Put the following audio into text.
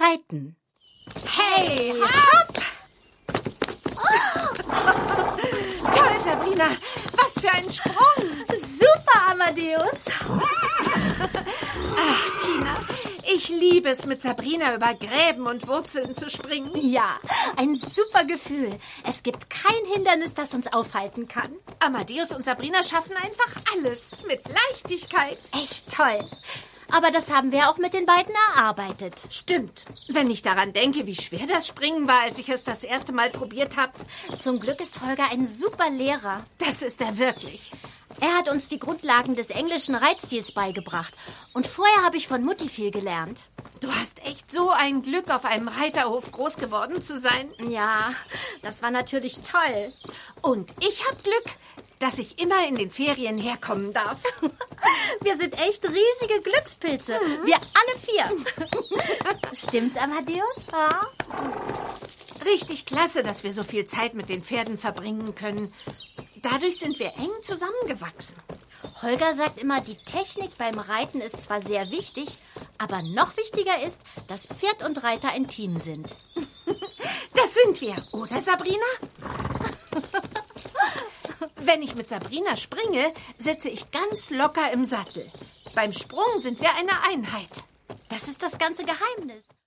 Reiten. Hey, hopp! Toll, Sabrina. Was für ein Sprung. Super, Amadeus. Ach, Tina, ich liebe es, mit Sabrina über Gräben und Wurzeln zu springen. Ja, ein super Gefühl. Es gibt kein Hindernis, das uns aufhalten kann. Amadeus und Sabrina schaffen einfach alles mit Leichtigkeit. Echt toll. Aber das haben wir auch mit den beiden erarbeitet. Stimmt. Wenn ich daran denke, wie schwer das Springen war, als ich es das erste Mal probiert habe. Zum Glück ist Holger ein super Lehrer. Das ist er wirklich. Er hat uns die Grundlagen des englischen Reitstils beigebracht. Und vorher habe ich von Mutti viel gelernt. Du hast echt so ein Glück, auf einem Reiterhof groß geworden zu sein. Ja, das war natürlich toll. Und ich habe Glück, dass ich immer in den Ferien herkommen darf. Wir sind echt riesige Glückspilze. Wir alle 4. Stimmt's, Amadeus? Ja? Richtig klasse, dass wir so viel Zeit mit den Pferden verbringen können. Dadurch sind wir eng zusammengewachsen. Holger sagt immer, die Technik beim Reiten ist zwar sehr wichtig, aber noch wichtiger ist, dass Pferd und Reiter ein Team sind. Das sind wir, oder Sabrina? Wenn ich mit Sabrina springe, sitze ich ganz locker im Sattel. Beim Sprung sind wir eine Einheit. Das ist das ganze Geheimnis.